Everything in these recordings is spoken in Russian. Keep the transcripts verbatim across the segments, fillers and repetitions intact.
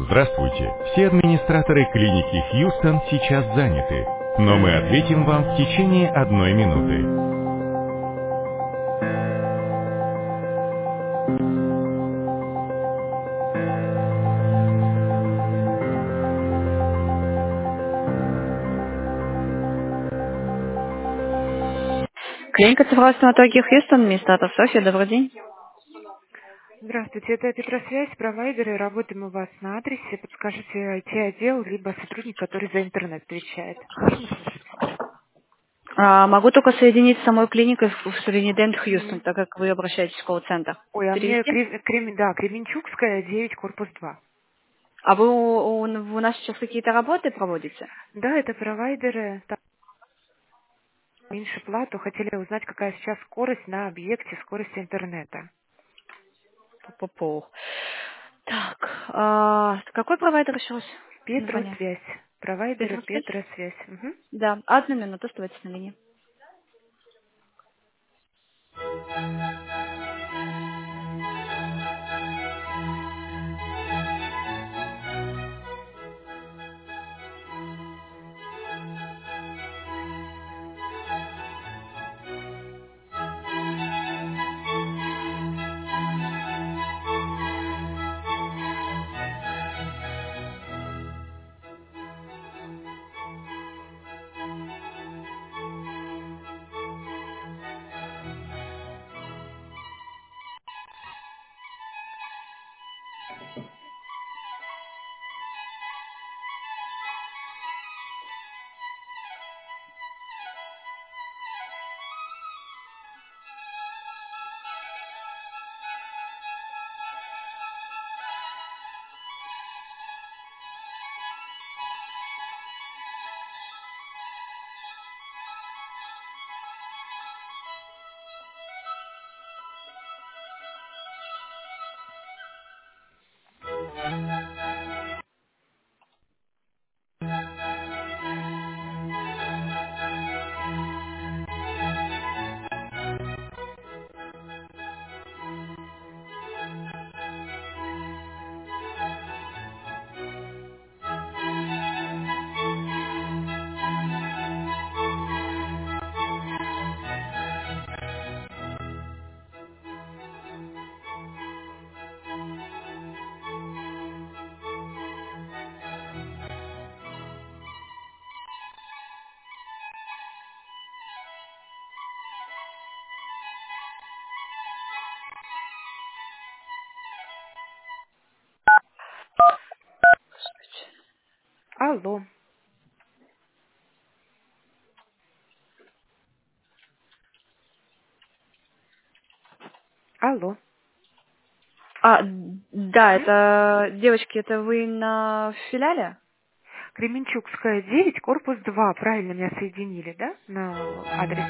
Здравствуйте. Все администраторы клиники Хьюстон сейчас заняты, но мы ответим вам в течение одной минуты. Клиника цифровой стоматологии Хьюстон, администратор Софья, добрый день. Здравствуйте, это Петросвязь, провайдеры. Работаем у вас на адресе. Подскажите ай ти-отдел, либо сотрудник, который за интернет отвечает. Можно слышать? А, могу только соединить с самой клиникой в в Соренидент Хьюстон, Мгм. так как вы обращаетесь в колл-центр. Ой, а мне Перевести? Крем- Крем- да, Кременчугская, девять, корпус два. А вы у, у- у нас сейчас какие-то работы проводите? Да, это провайдеры. Там меньше плату. Хотели узнать, какая сейчас скорость на объекте, скорость интернета. Пу-пу-пу. Так, а, какой провайдер еще раз? Название? Петросвязь. Провайдеры Петросвязь? Петросвязь. Мгм. Да, одну минуту, оставайтесь на линии. Алло. Алло. А, да, Мгм. это, девочки, это вы на филиале? Кременчугская, девять, корпус два. Правильно меня соединили, да? На адрес.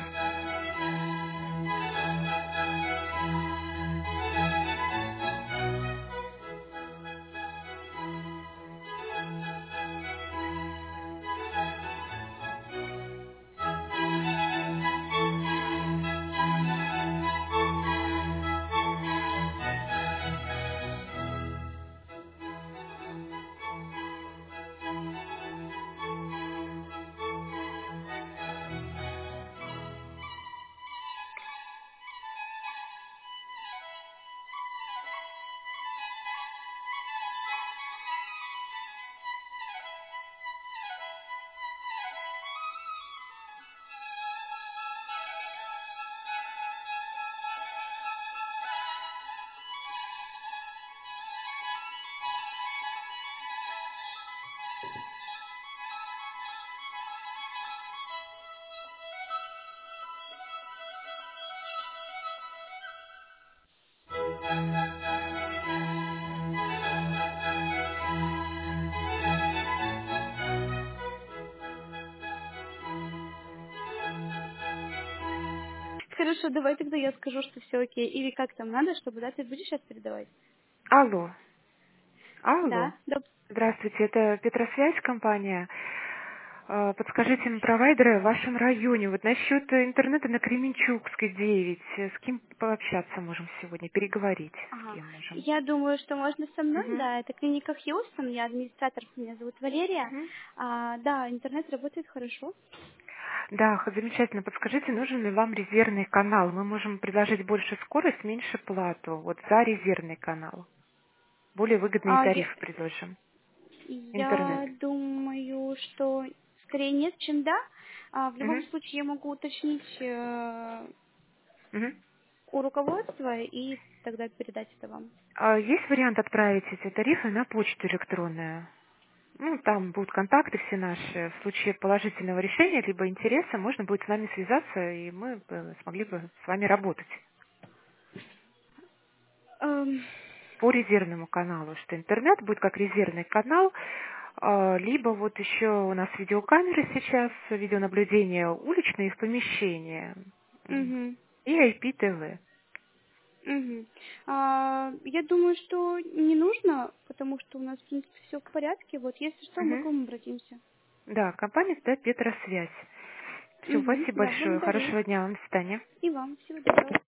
Хорошо, давай тогда я скажу, что все окей. Или как там надо, чтобы, да, ты будешь сейчас передавать? Алло. Алло. Да, да. Здравствуйте, это Петросвязь компания. А, Подскажите мне провайдера в вашем районе. Вот насчет интернета на Кременчугской девять. С кем пообщаться можем сегодня? Переговорить с Ага. кем можем? Я думаю, что можно со мной, Угу. да, это клиника Хьюстон, я администратор, меня зовут Валерия. Угу. А, да, интернет работает хорошо. Да, х- замечательно. Подскажите, нужен ли вам резервный канал? Мы можем предложить больше скорость, меньше плату. Вот за резервный канал. Более выгодные А, я, тарифы предложим. Интернет. я думаю, что скорее нет, чем да. А, в любом Угу. случае я могу уточнить э, Угу. у руководства и тогда передать это вам. А есть вариант отправить эти тарифы на почту электронную? Ну, там будут контакты все наши. В случае положительного решения либо интереса можно будет с нами связаться, и мы бы смогли бы с вами работать Эм, по резервному каналу, что интернет будет как резервный канал, а, либо вот еще у нас видеокамеры сейчас, видеонаблюдение уличные в помещении, м, мгм. и ай пи ти ви. Мгм. А, я думаю, что не нужно, потому что у нас, в принципе, все в порядке. Вот, если что, мы к Мгм. вам обратимся. Да, компания «Да, Петросвязь». Все, Мгм. спасибо Да, большое. благодарю. Хорошего дня вам. До свидания. И вам всего доброго.